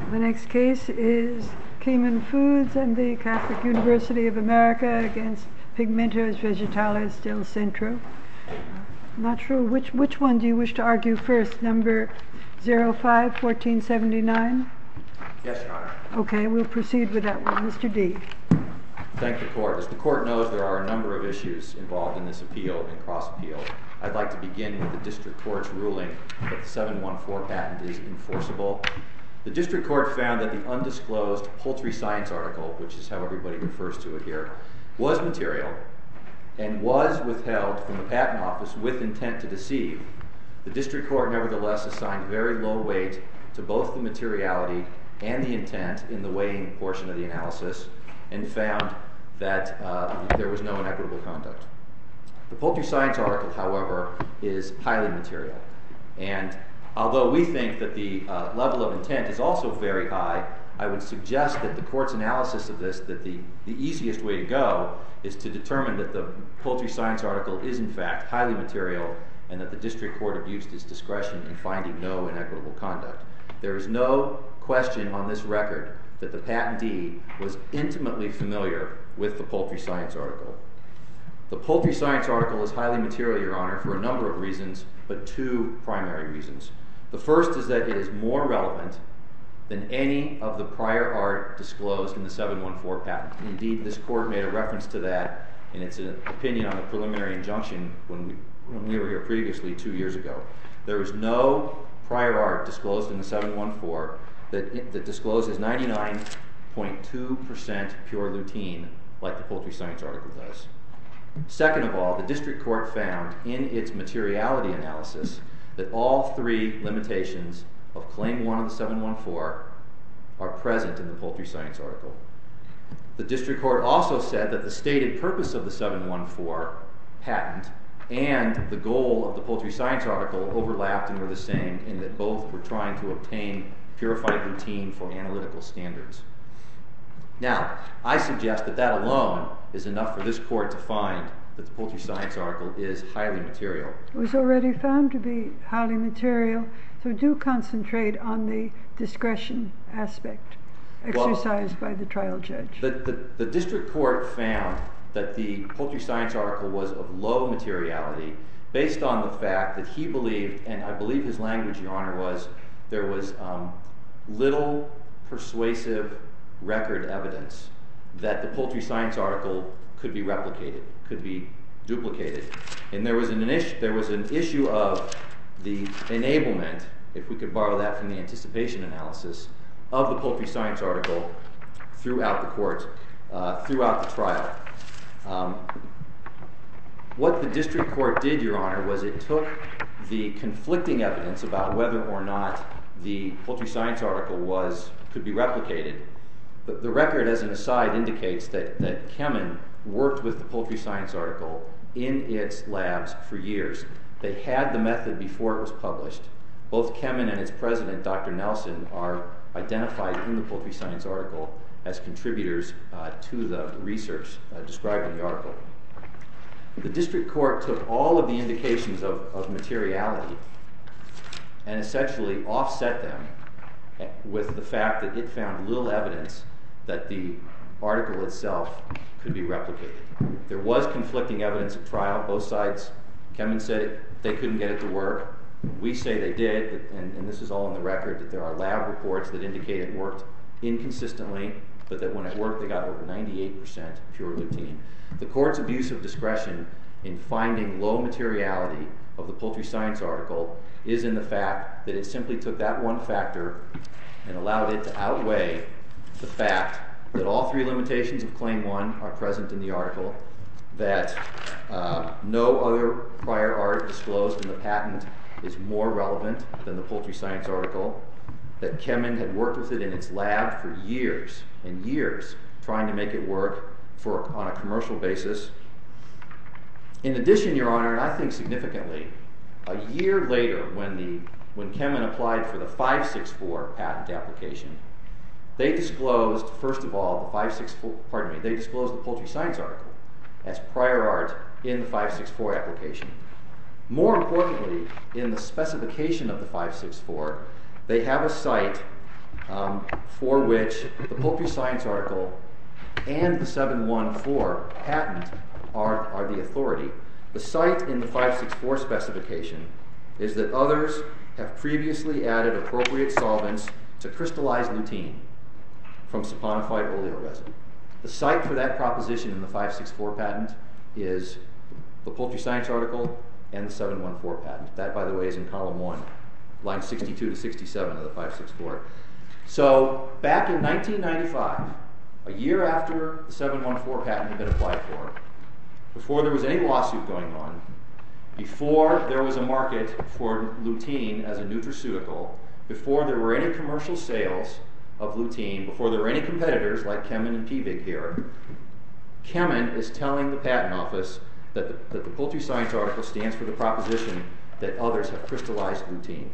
The next case is Kemin Foods and the Catholic University of America against Pigmentos Vegetales del Centro. Not sure which one do you wish to argue first, number 05-1479? Yes, Your Honor. Okay, we'll proceed with that one. Mr. D. Thank the Court. As the Court knows, there are a number of issues involved in this appeal and cross-appeal. I'd like to begin with the District Court's ruling that the 714 patent is enforceable. The District Court found that the undisclosed poultry science article, which is how everybody refers to it here, was material and was withheld from the Patent Office with intent to deceive. The District Court nevertheless assigned very low weight to both the materiality and the intent in the weighing portion of the analysis and found that there was no inequitable conduct. The poultry science article, however, is highly material. And although we think that the level of intent is also very high, I would suggest that the Court's analysis of this, that the easiest way to go is to determine that the poultry science article is in fact highly material and that the District Court abused its discretion in finding no inequitable conduct. There is no question on this record that the patentee was intimately familiar with the poultry science article. The poultry science article is highly material, Your Honor, for a number of reasons, but two primary reasons. The first is that it is more relevant than any of the prior art disclosed in the 714 patent. Indeed, this Court made a reference to that in its opinion on the preliminary injunction when we were here previously 2 years ago. There is no prior art disclosed in the 714 that discloses 99.2% pure lutein like the poultry science article does. Second of all, the District Court found in its materiality analysis that all three limitations of Claim 1 of the 714 are present in the poultry science article. The District Court also said that the stated purpose of the 714 patent and the goal of the poultry science article overlapped and were the same in that both were trying to obtain purified lutein for analytical standards. Now, I suggest that that alone is enough for this Court to find that the poultry science article is highly material. It was already found to be highly material, so do concentrate on the discretion aspect exercised by the trial judge. The District Court found that the poultry science article was of low materiality based on the fact that he believed, and I believe his language, Your Honor, was there was little persuasive record evidence that the poultry science article could be replicated, could be duplicated. And there was an issue of the enablement, if we could borrow that from the anticipation analysis, of the poultry science article throughout the court, throughout the trial. What the District Court did, Your Honor, was it took the conflicting evidence about whether or not the poultry science article could be replicated. The record, as an aside, indicates that Kemin worked with the poultry science article in its labs for years. They had the method before it was published. Both Kemin and its president, Dr. Nelson, are identified in the poultry science article as contributors to the research described in the article. The District Court took all of the indications of materiality and essentially offset them with the fact that it found little evidence that the article itself could be replicated. There was conflicting evidence at trial. Both sides, Kemin said they couldn't get it to work. We say they did, and this is all in the record, that there are lab reports that indicate it worked inconsistently, but that when it worked they got over 98% pure lutein. The Court's abuse of discretion in finding low materiality of the poultry science article is in the fact that it simply took that one factor and allowed it to outweigh the fact that all three limitations of Claim 1 are present in the article, that no other prior art disclosed in the patent is more relevant than the poultry science article, that Kemin had worked with it in its lab for years and years trying to make it work on a commercial basis. In addition, Your Honor, and I think significantly, a year later when Kemin applied for the 564 patent application, they disclosed, first of all, they disclosed the poultry science article as prior art in the 564 application. More importantly, in the specification of the 564, they have a site for which the Poultry Science article and the 714 patent are the authority. The cite in the 564 specification is that others have previously added appropriate solvents to crystallize lutein from saponified oleoresin. The cite for that proposition in the 564 patent is the Poultry Science article and the 714 patent. That, by the way, is in column 1, line 62 to 67 of the 564. So back in 1995, a year after the 714 patent had been applied for, before there was any lawsuit going on, before there was a market for lutein as a nutraceutical, before there were any commercial sales of lutein, before there were any competitors like Kemin and PVIG here, Kemin is telling the Patent Office that the Poultry Science article stands for the proposition that others have crystallized lutein.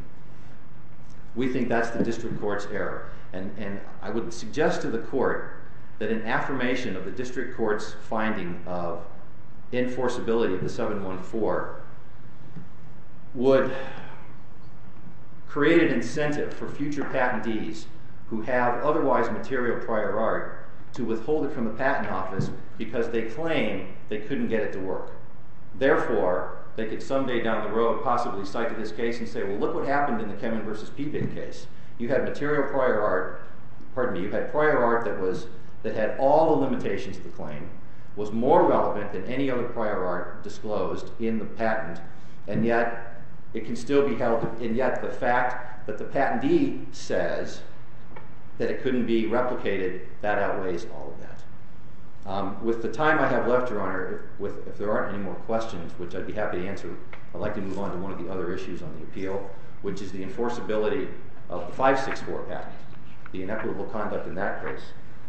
We think that's the district court's error. And I would suggest to the court that an affirmation of the district court's finding of enforceability of the 714 would create an incentive for future patentees who have otherwise material prior art to withhold it from the Patent Office because they claim they couldn't get it to work. Therefore, they could someday down the road possibly cite to this case and say, well, look what happened in the Kemin versus PVIG case. You had material prior art, you had prior art that had all the limitations of the claim, was more relevant than any other prior art disclosed in the patent, and yet it can still be held, and yet the fact that the patentee says that it couldn't be replicated, that outweighs all of that. With the time I have left, Your Honor, if there aren't any more questions, which I'd be happy to answer, I'd like to move on to one of the other issues on the appeal, which is the enforceability of the 564 patent, the inequitable conduct in that case.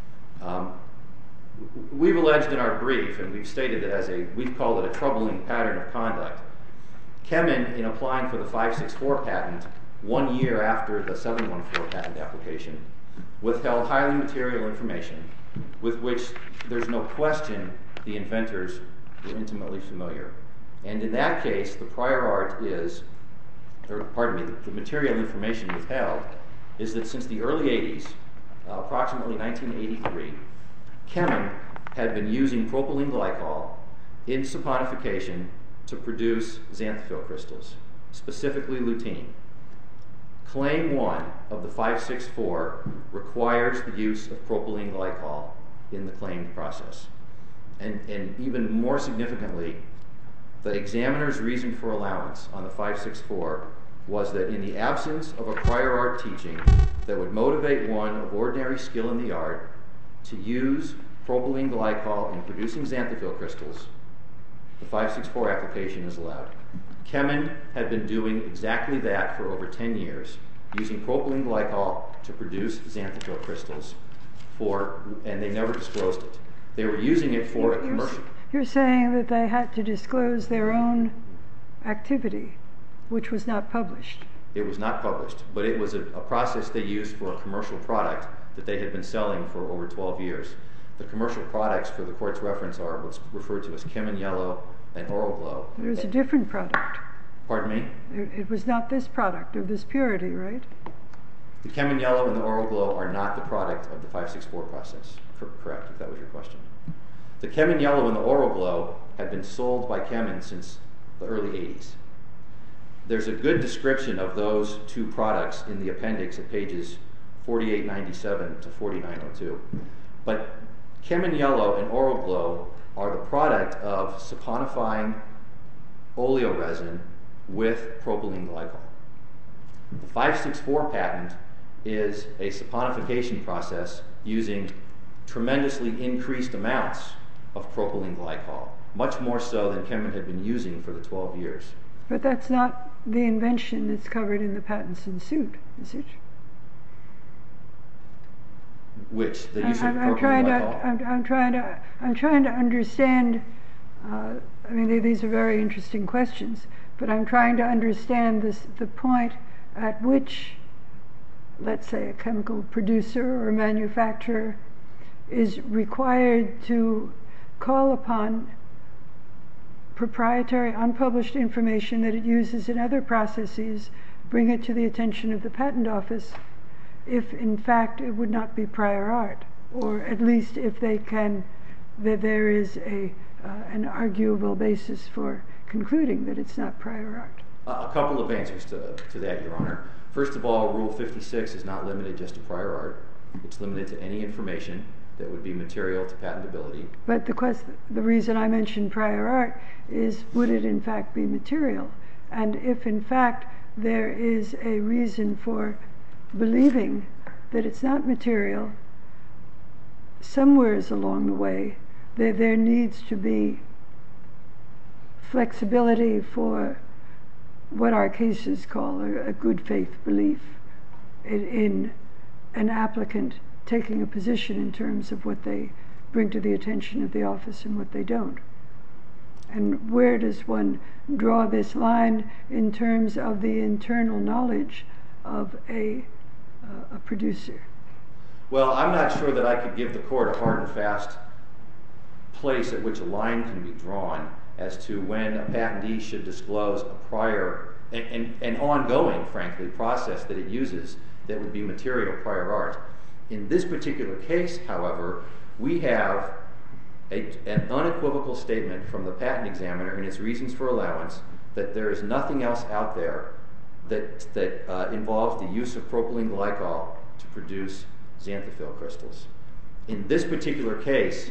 We've alleged in our brief, and we've stated that we've called it a troubling pattern of conduct. Kemin, in applying for the 564 patent 1 year after the 714 patent application, withheld highly material information with which there's no question the inventors were intimately familiar. And in that case, the prior art the material information withheld is that since the early 80s, approximately 1983, Kemin had been using propylene glycol in saponification to produce xanthophyll crystals, specifically lutein. Claim 1 of the 564 requires the use of propylene glycol in the claimed process. And even more significantly, the examiner's reason for allowance on the 564 was that in the absence of a prior art teaching that would motivate one of ordinary skill in the art to use propylene glycol in producing xanthophyll crystals, the 564 application is allowed. Kemin had been doing exactly that for over 10 years, using propylene glycol to produce xanthophyll crystals, and they never disclosed it. They were using it for a commercial. You're saying that they had to disclose their own activity, which was not published. It was not published, but it was a process they used for a commercial product that they had been selling for over 12 years. The commercial products for the court's reference are what's referred to as Kemin Yellow and Oral Glow. It was a different product. Pardon me? It was not this product of this purity, right? The Kemin Yellow and the Oral Glow are not the product of the 564 process. Correct, if that was your question. The Kemin Yellow and the Oral Glow had been sold by Kemin since the early 80s. There's a good description of those two products in the appendix at pages 4897 to 4902. But Kemin Yellow and Oral Glow are the product of saponifying oleoresin with propylene glycol. The 564 patent is a saponification process using tremendously increased amounts of propylene glycol, much more so than Kemin had been using for the 12 years. But that's not the invention that's covered in the patents in suit, is it? Which? The use of propylene glycol? I'm trying to understand. These are very interesting questions, but I'm trying to understand the point at which, let's say, a chemical producer or manufacturer is required to call upon proprietary, unpublished information that it uses in other processes, bring it to the attention of the Patent Office, if in fact it would not be prior art, or at least if they can, that there is an arguable basis for concluding that it's not prior art? A couple of answers to that, Your Honor. First of all, Rule 56 is not limited just to prior art. It's limited to any information that would be material to patentability. But the reason I mentioned prior art is, would it in fact be material? And if in fact there is a reason for believing that it's not material, somewheres along the way, there needs to be flexibility for what our cases call a good faith belief in an applicant taking a position in terms of what they bring to the attention of the office and what they don't. And where does one draw this line in terms of the internal knowledge of a producer? Well, I'm not sure that I could give the court a hard and fast place at which a line can be drawn as to when a patentee should disclose a prior and ongoing, frankly, process that it uses that would be material prior art. In this particular case, however, we have an unequivocal statement from the patent examiner in its reasons for allowance that there is nothing else out there that involves the use of propylene glycol to produce xanthophyll crystals. In this particular case,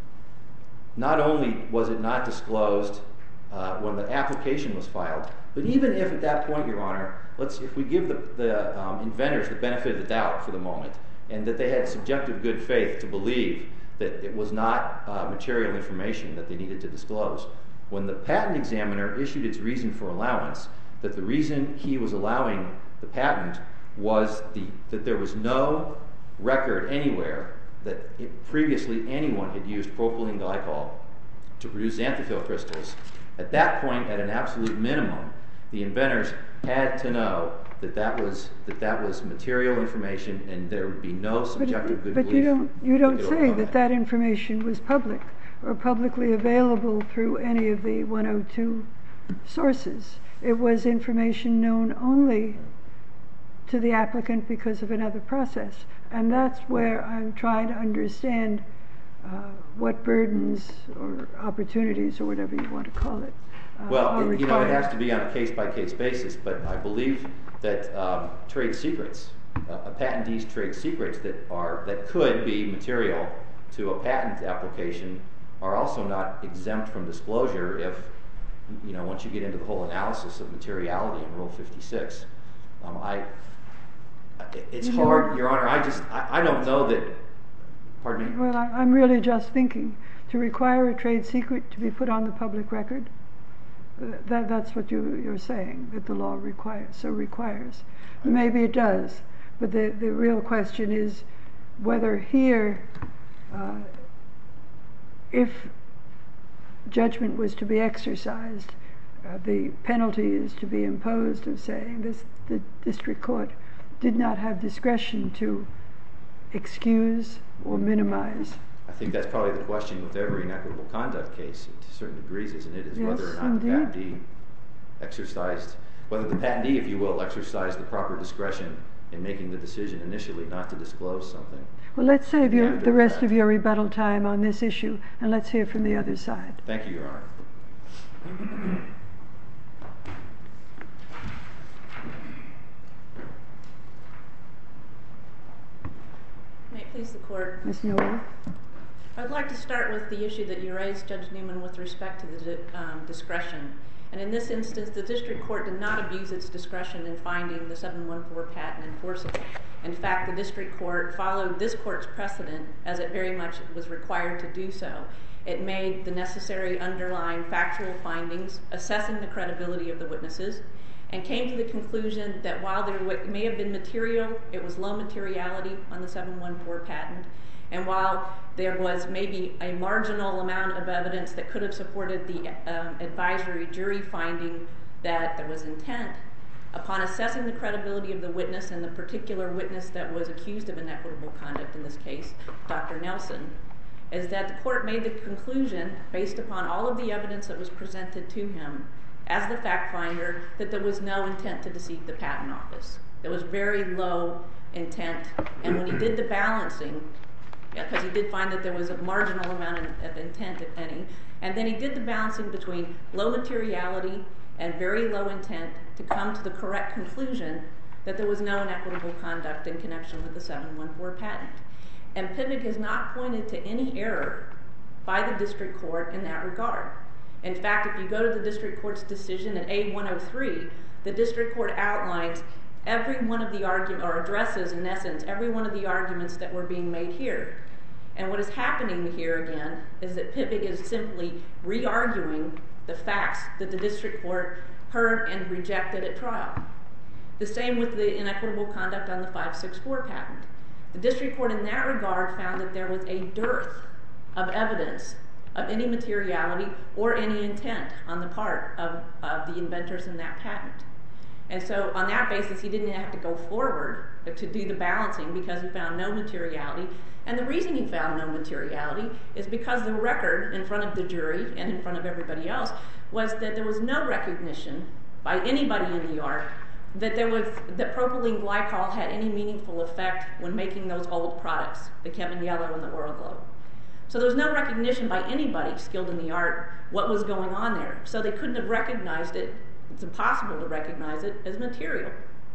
not only was it not disclosed when the application was filed, but even if at that point, Your Honor, if we give the inventors the benefit of the doubt for the moment, and that they had subjective good faith to believe that it was not material information that they needed to disclose, when the patent examiner issued its reason for allowance, that the reason he was allowing the patent was that there was no record anywhere that previously anyone had used propylene glycol to produce xanthophyll crystals. At that point, at an absolute minimum, the inventors had to know that was material information, and there would be no subjective good belief. But you don't say that information was public or publicly available through any of the 102 sources. It was information known only to the applicant because of another process. And that's where I'm trying to understand what burdens or opportunities or whatever you want to call it are required. It has to be on a case-by-case basis, but I believe that trade secrets, a patentee's trade secrets that could be material to a patent application are also not exempt from disclosure if, once you get into the whole analysis of materiality in Rule 56. It's hard, Your Honor, I don't know that, pardon me? Well, I'm really just thinking, to require a trade secret to be put on the public record, that's what you're saying, that the law requires. Maybe it does, but the real question is whether here, if judgment was to be exercised, the penalty is to be imposed of saying the district court did not have discretion to excuse or minimize. I think that's probably the question with every inequitable conduct case to certain degrees, isn't it? Is whether or not the patentee exercised, whether the patentee, if you will, exercised the proper discretion in making the decision initially not to disclose something. Well, let's save the rest of your rebuttal time on this issue, and let's hear from the other side. Thank you, Your Honor. May it please the Court. Ms. Noel. I'd like to start with the issue that you raised, Judge Newman, with respect to the discretion. And in this instance, the district court did not abuse its discretion in finding the 714 patent enforceable. In fact, the district court followed this court's precedent, as it very much was required to do so. It made the necessary underlying factual findings, assessing the credibility of the witnesses, and came to the conclusion that while there may have been material, it was low materiality on the 714 patent. And while there was maybe a marginal amount of evidence that could have supported the advisory jury finding that there was intent, upon assessing the credibility of the witness and the particular witness that was accused of inequitable conduct in this case, Dr. Nelson, is that the court made the conclusion, based upon all of the evidence that was presented to him, as the fact finder, that there was no intent to deceive the patent office. There was very low intent. And when he did the balancing, because he did find that there was a marginal amount of intent, if any, and then he did the balancing between low materiality and very low intent to come to the correct conclusion that there was no inequitable conduct in connection with the 714 patent. And Pivig has not pointed to any error by the district court in that regard. In fact, if you go to the district court's decision at A103, the district court outlines every one of the arguments, or addresses in essence, every one of the arguments that were being made here. And what is happening here again is that Pivig is simply re-arguing the facts that the district court heard and rejected at trial. The same with the inequitable conduct on the 564 patent. The district court in that regard found that there was a dearth of evidence of any materiality or any intent on the part of the inventors in that patent. And so on that basis, he didn't have to go forward to do the balancing because he found no materiality. And the reason he found no materiality is because the record in front of the jury and in front of everybody else was that there was no recognition by anybody in the art that propylene glycol had any meaningful effect when making those old products, the Kevin Yellow and the Oral Glow. So there was no recognition by anybody skilled in the art what was going on there. So they couldn't have recognized it. It's impossible to recognize it as material.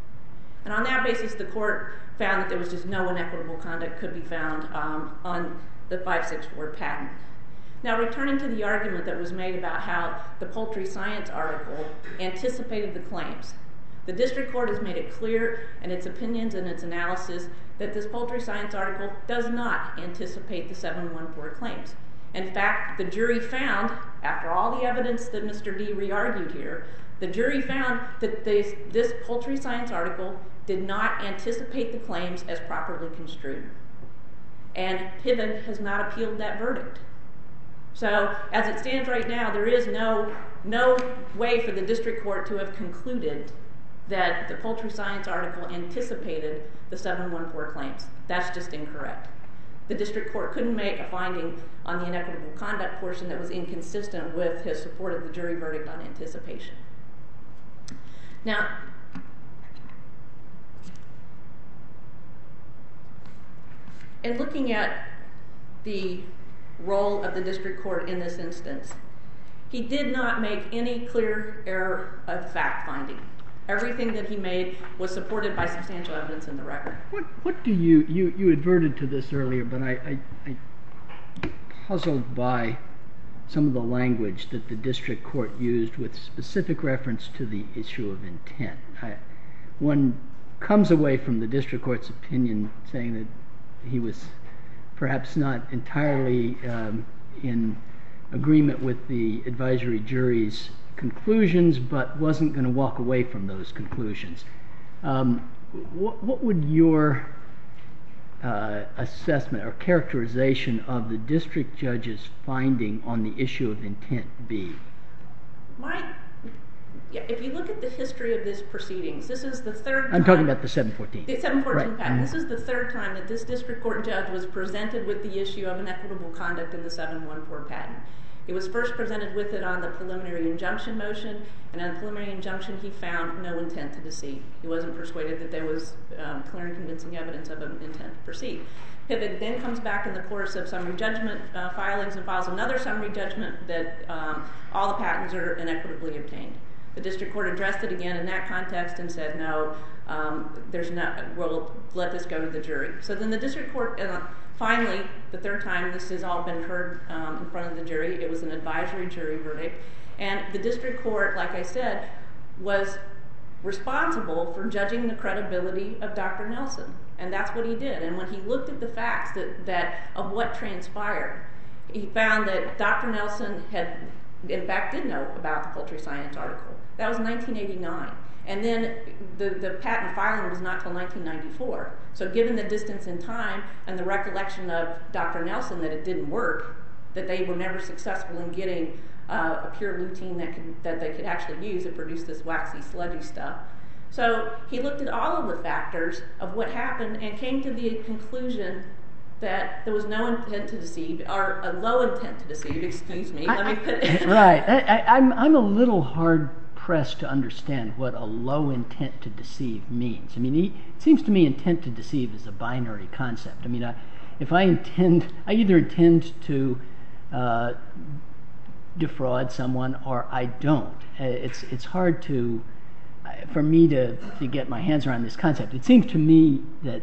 And on that basis, the court found that there was just no inequitable conduct could be found on the 564 patent. Now, returning to the argument that was made about how the Poultry Science article anticipated the claims, the district court has made it clear in its opinions and its analysis that this Poultry Science article does not anticipate the 714 claims. In fact, the jury found, after all the evidence that Mr. D re-argued here, the jury found that this Poultry Science article did not anticipate the claims as properly construed. And Pivot has not appealed that verdict. So, as it stands right now, there is no way for the district court to have concluded that the Poultry Science article anticipated the 714 claims. That's just incorrect. The district court couldn't make a finding on the inequitable conduct portion that was inconsistent with his support of the jury verdict on anticipation. Now, in looking at the role of the district court in this instance, he did not make any clear error of fact finding. Everything that he made was supported by substantial evidence in the record. What do you adverted to this earlier, but I puzzled by some of the language that the district court used with specific reference to the issue of intent. One comes away from the district court's opinion saying that he was perhaps not entirely in agreement with the advisory jury's conclusions, but wasn't going to walk away from those conclusions. What would your assessment or characterization of the district judge's finding on the issue of intent be? If you look at the history of these proceedings, this is the third time. I'm talking about the 714. The 714 patent. Right. This is the third time that this district court judge was presented with the issue of inequitable conduct in the 714 patent. It was first presented with it on the preliminary injunction motion, and on the preliminary injunction he found no intent to deceive. He wasn't persuaded that there was clear and convincing evidence of an intent to proceed. Pivot then comes back in the course of summary judgment filings and files another summary judgment that all the patents are inequitably obtained. The district court addressed it again in that context and said, no, we'll let this go to the jury. So then the district court, finally, the third time this has all been heard in front of the jury, it was an advisory jury verdict. And the district court, like I said, was responsible for judging the credibility of Dr. Nelson. And that's what he did. And when he looked at the facts of what transpired, he found that Dr. Nelson had, in fact, did know about the Poultry Science article. That was 1989. And then the patent filing was not until 1994. So given the distance in time and the recollection of Dr. Nelson that it didn't work, that they were never successful in getting a pure lutein that they could actually use to produce this waxy, sludgy stuff. So he looked at all of the factors of what happened and came to the conclusion that there was no intent to deceive, or a low intent to deceive, excuse me. Let me put it. Right. I'm a little hard pressed to understand what a low intent to deceive means. I mean, it seems to me intent to deceive is a binary concept. I mean, if I either intend to defraud someone or I don't. It's hard for me to get my hands around this concept. It seems to me that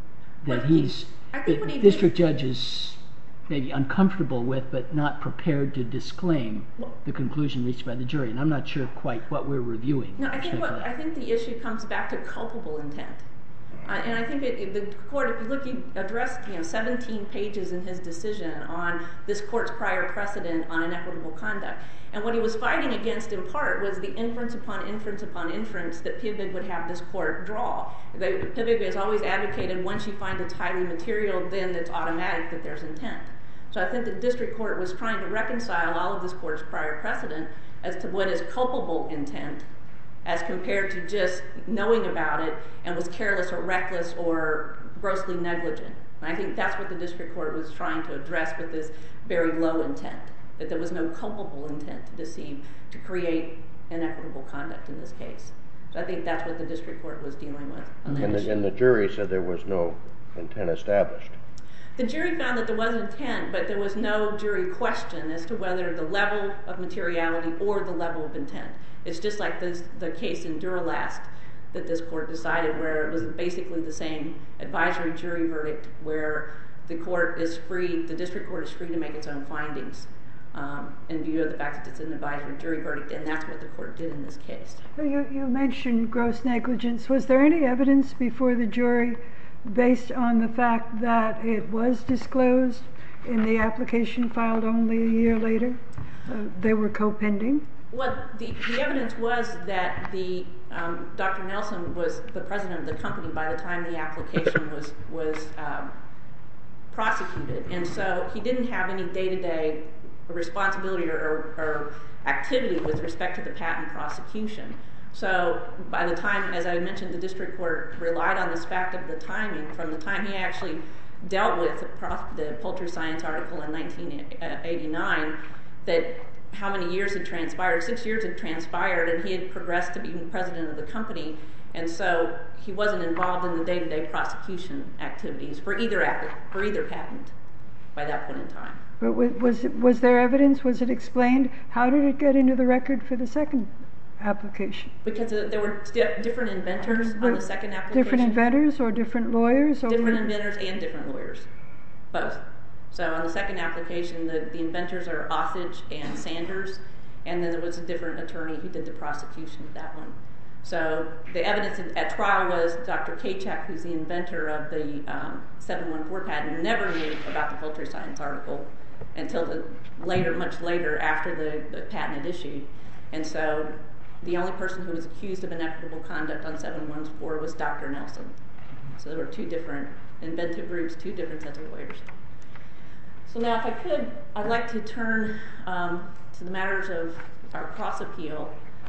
the district judge is maybe uncomfortable with, but not prepared to disclaim the conclusion reached by the jury. And I'm not sure quite what we're reviewing. No, I think the issue comes back to culpable intent. And I think the court, if you look, he addressed 17 pages in his decision on this court's prior precedent on inequitable conduct. And what he was fighting against in part was the inference upon inference upon inference that PIVG would have this court draw. PIVG has always advocated once you find it's highly material, then it's automatic that there's intent. So I think the district court was trying to reconcile all of this court's prior precedent as to what is culpable intent as compared to just knowing about it and was careless or reckless or grossly negligent. And I think that's what the district court was trying to address with this very low intent, that there was no culpable intent to deceive, to create inequitable conduct in this case. So I think that's what the district court was dealing with on that issue. And the jury said there was no intent established. The jury found that there was intent, but there was no jury question as to whether the level of materiality or the level of intent. It's just like the case in Duralast that this court decided, where it was basically the same advisory jury verdict, where the court is free, the district court is free to make its own findings in view of the fact that it's an advisory jury verdict, and that's what the court did in this case. You mentioned gross negligence. Was there any evidence before the jury based on the fact that it was disclosed in the application filed only a year later? They were co-pending? Well, the evidence was that Dr. Nelson was the president of the company by the time the application was prosecuted, and so he didn't have any day-to-day responsibility or activity with respect to the patent prosecution. So by the time, as I mentioned, the district court relied on this fact of the timing from the time he actually dealt with the Poultry Science article in 1989, that how many years had transpired. 6 years had transpired, and he had progressed to being president of the company, and so he wasn't involved in the day-to-day prosecution activities for either patent by that point in time. But was there evidence? Was it explained? How did it get into the record for the second application? Because there were different inventors on the second application. Different inventors or different lawyers? Different inventors and different lawyers, both. So on the second application, the inventors are Othage and Sanders, and then there was a different attorney who did the prosecution of that one. So the evidence at trial was Dr. Kachak, who's the inventor of the 714 patent, never knew about the Poultry Science article until much later after the patent had issued. And so the only person who was accused of inequitable conduct on 714 was Dr. Nelson. So there were two different inventive groups, two different sets of lawyers. So now if I could, I'd like to turn to the matters of our cross-appeal.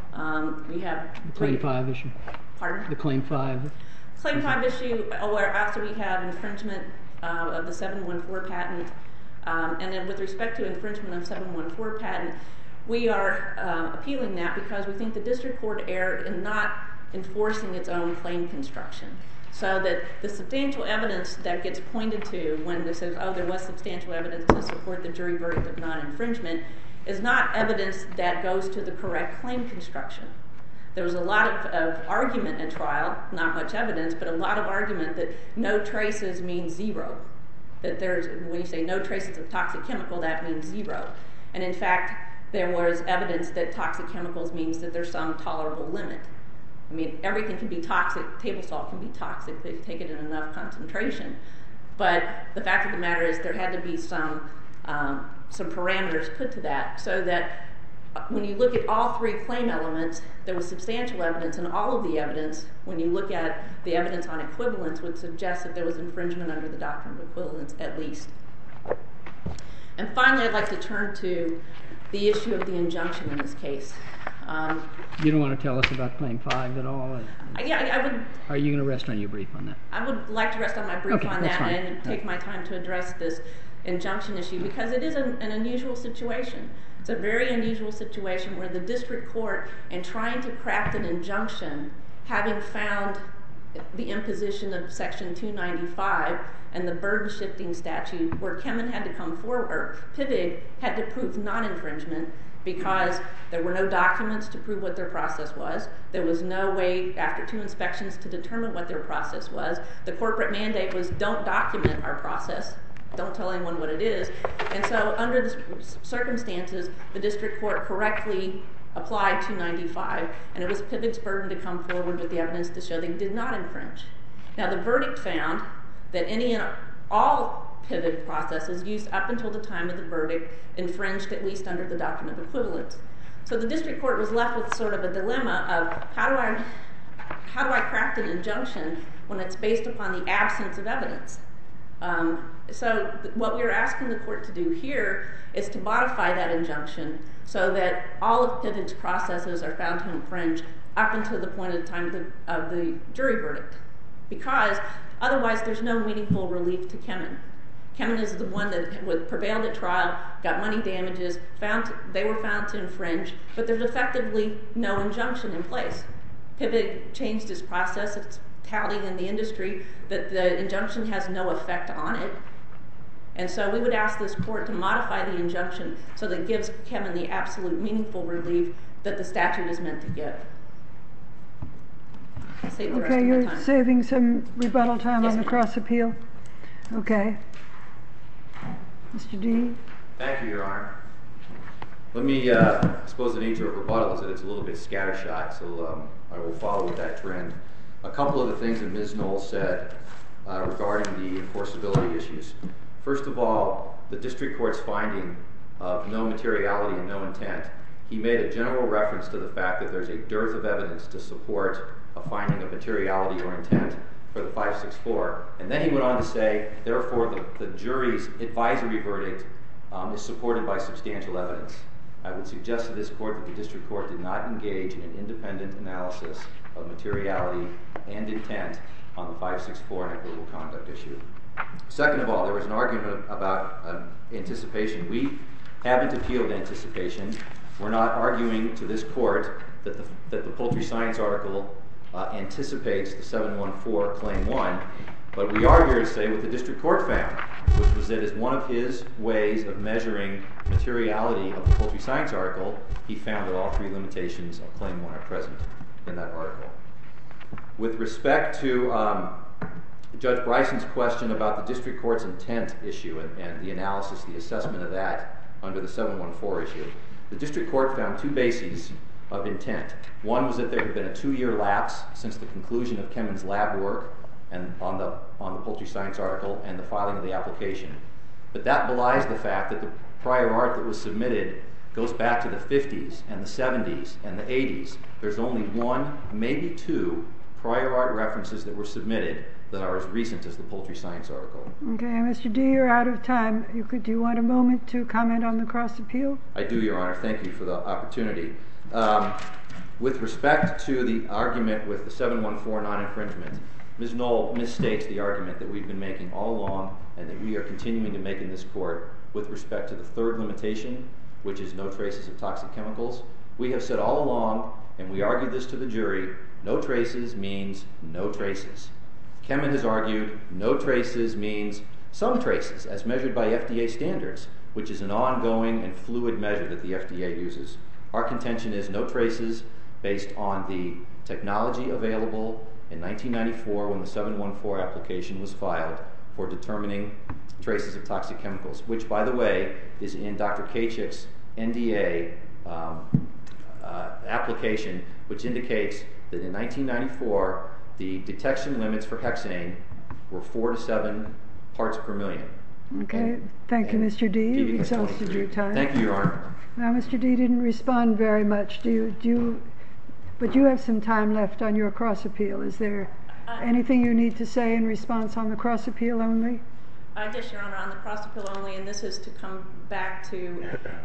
We have the Claim 5 issue. Pardon? The Claim 5. Claim 5 issue, where after we have infringement of the 714 patent, and then with respect to infringement of 714 patent, we are appealing that because we think the district court erred in not enforcing its own claim construction. So that the substantial evidence that gets pointed to when it says, oh, there was substantial evidence to support the jury verdict of non-infringement, is not evidence that goes to the correct claim construction. There was a lot of argument in trial, not much evidence, but a lot of argument that no traces means zero. That when you say no traces of toxic chemical, that means zero. And in fact, there was evidence that toxic chemicals means that there's some tolerable limit. I mean, everything can be toxic. Table salt can be toxic if you take it in enough concentration. But the fact of the matter is there had to be some parameters put to that, so that when you look at all three claim elements, there was substantial evidence, and all of the evidence, when you look at the evidence on equivalence, would suggest that there was infringement under the doctrine of equivalence at least. And finally, I'd like to turn to the issue of the injunction in this case. You don't want to tell us about Claim 5 at all? Yeah, I would. Are you going to rest on your brief on that? I would like to rest on my brief on that and take my time to address this injunction issue, because it is an unusual situation. It's a very unusual situation where the district court, in trying to craft an injunction, having found the imposition of Section 295 and the burden-shifting statute, where Kemin had to come forward, PIVIG had to prove non-infringement because there were no documents to prove what their process was. There was no way, after 2 inspections, to determine what their process was. The corporate mandate was, don't document our process. Don't tell anyone what it is. And so under the circumstances, the district court correctly applied 295, and it was PIVIG's burden to come forward with the evidence to show they did not infringe. Now, the verdict found that any and all PIVIG processes used up until the time of the verdict infringed at least under the doctrine of equivalence. So the district court was left with sort of a dilemma of how do I craft an injunction when it's based upon the absence of evidence? So what we're asking the court to do here is to modify that injunction so that all of PIVIG's processes are found to infringe up until the point of the time of the jury verdict, because otherwise there's no meaningful relief to Kemin. Kemin is the one that prevailed at trial, got money damages, they were found to infringe, but there's effectively no injunction in place. PIVIG changed its process. It's touting in the industry that the injunction has no effect on it. And so we would ask this court to modify the injunction so that it gives Kemin the absolute meaningful relief that the statute is meant to give. I'll save the rest of my you're time. saving some rebuttal time Yes, on the ma'am. cross appeal? Okay. Mr. D? Thank you, Your Honor. Let me, I suppose the nature of rebuttal is that it's a little bit scattershot, so I will follow with that trend. A couple of the things that Ms. Knoll said regarding the enforceability issues. First of all, the district court's finding of no materiality and no intent. He made a general reference to the fact that there's a dearth of evidence to support a finding of materiality or intent for the 564. And then he went on to say, therefore, the jury's advisory verdict is supported by substantial evidence. I would suggest to this court that the district court did not engage in an independent analysis of materiality and intent on the 564 and equitable conduct issue. Second of all, there was an argument about anticipation. We haven't appealed anticipation. We're not arguing to this court that the Poultry Science article anticipates the 714 Claim 1, but we are here to say what the district court found, which was that as one of his ways of measuring materiality of the Poultry Science article, he found that all 3 limitations of Claim 1 are present in that article. With respect to Judge Bryson's question about the district court's intent issue and the analysis, the assessment of that under the 714 issue, the district court found 2 bases of intent. One was that there had been a 2-year lapse since the conclusion of Kemin's lab work and on the Poultry Science article and the filing of the application. But that belies the fact that the prior art that was submitted goes back to the 50s and the 70s and the 80s. There's only 1, maybe 2 prior art references that were submitted that are as recent as the Poultry Science article. Okay, Mr. D, you're out of time. Do you want a moment to comment on the cross appeal? I do, Your Honor. Thank you for the opportunity. With respect to the argument with the 714 non-infringement, Ms. Knoll misstates the argument that we've been making all along and that we are continuing to make in this court with respect to the 3rd limitation, which is no traces of toxic chemicals. We have said all along, and we argued this to the jury, no traces means no traces. Kemin has argued no traces means some traces, as measured by FDA standards, which is an ongoing and fluid measure that the FDA uses. Our contention is no traces based on the technology available in 1994 when the 714 application was filed for determining traces of toxic chemicals, which, by the way, is in Dr. Kachik's NDA application, which indicates that in 1994 the detection limits for hexane were 4 to 7 parts per million. Okay, thank you, Mr. D. You've exhausted your time. Thank you, Your Honor. Now, Mr. D didn't respond very much. But you have some time left on your cross appeal. Is there anything you need to say in response on the cross appeal only? Yes, Your Honor, on the cross appeal only, and this is to come back to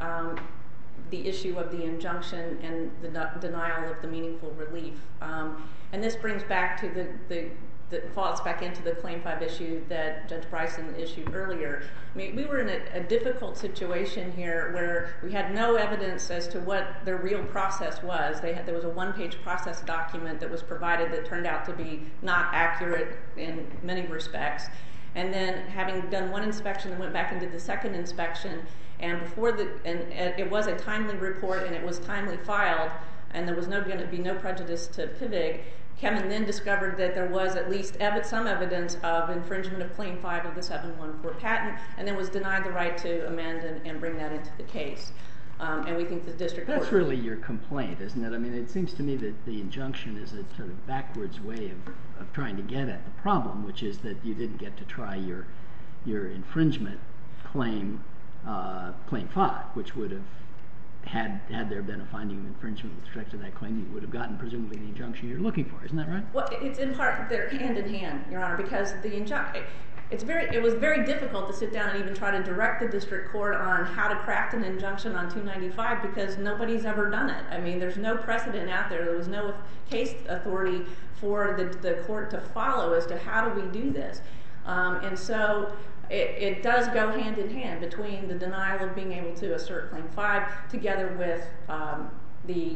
the issue of the injunction and the denial of the meaningful relief. And this brings back to the that falls back into the Claim 5 issue that Judge Bryson issued earlier. I mean, we were in a difficult situation here where we had no evidence as to what their real process was. There was a one-page process document that was provided that turned out to be not accurate in many respects. And then having done one inspection, they went back and did the second inspection. And it was a timely report, and it was timely filed, and there was going to be no prejudice to PIVG. Kevin then discovered that there was at least some evidence of infringement of Claim 5 of the 714 patent, and then was denied the right to amend and bring that into the case. And we think the district court... That's really your complaint, isn't it? I mean, it seems to me that the injunction is a sort of backwards way of trying to get at the problem, which is that you didn't get to try your infringement claim, Claim 5, which would have, had there been a finding of infringement with respect to that claim, you would have gotten presumably the injunction you're looking for. Isn't that right? Well, it's in part, they're hand in hand, Your Honor, because the injunction... It was very difficult to sit down and even try to direct the district court on how to craft an injunction on 295 because nobody's ever done it. I mean, there's no precedent out there. There was no case authority for the court to follow as to how do we do this. And so it does go hand in hand between the denial of being able to assert Claim 5 together with the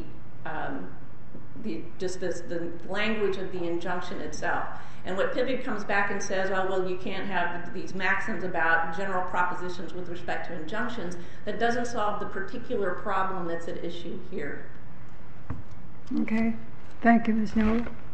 language of the injunction itself. And what PIVG comes back and says, oh, well, you can't have these maxims about general propositions with respect to injunctions, that doesn't solve the particular problem that's at issue here. Okay. Thank you, Ms. Newell.